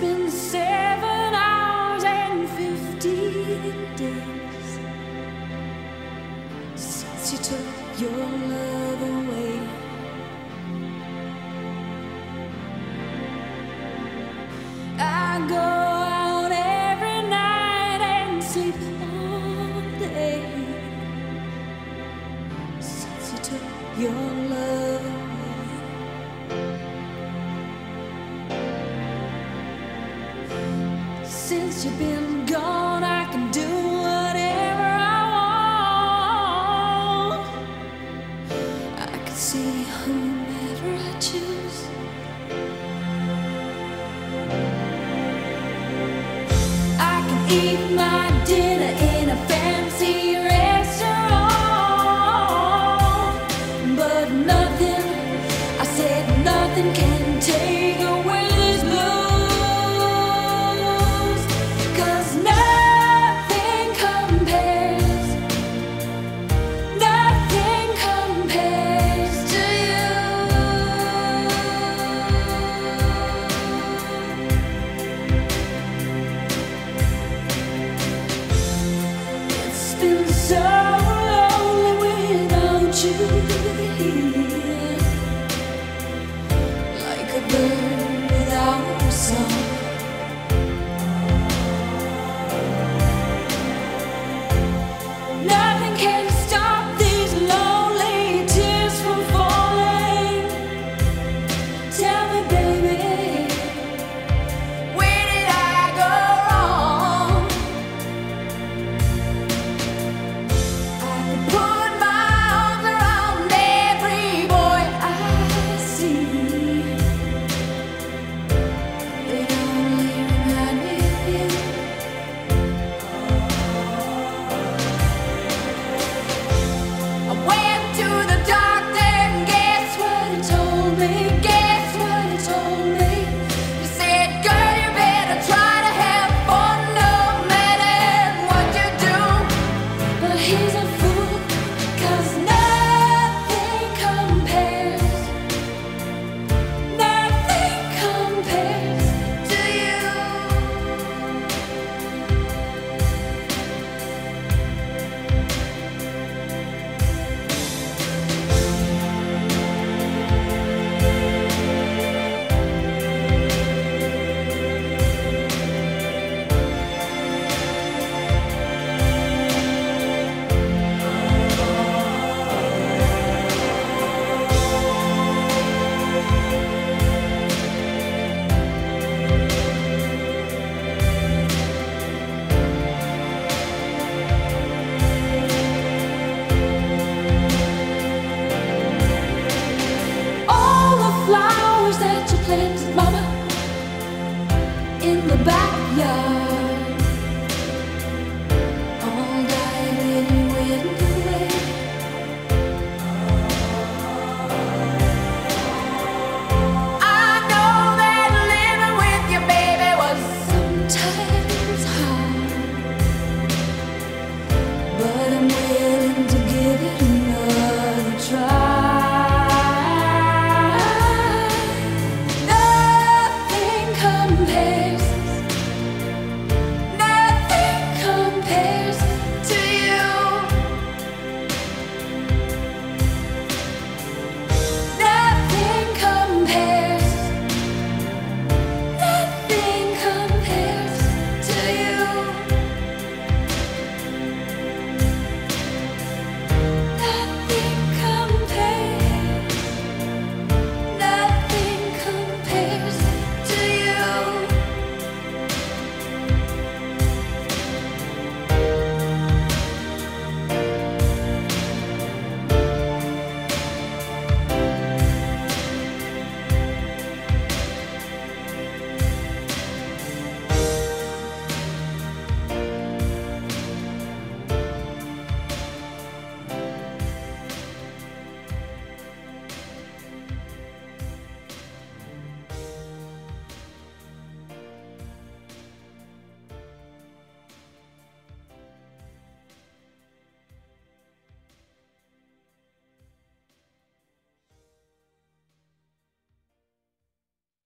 been 7 hours and 50 days since you took your love away. I go out every night and sleep all day since you took your love away. Since you've been gone, I can do whatever I want. I can see whomever I choose. I can eat my dinner in a fancy restaurant, but nothing, I said nothing can take away this blues. So lonely without you here.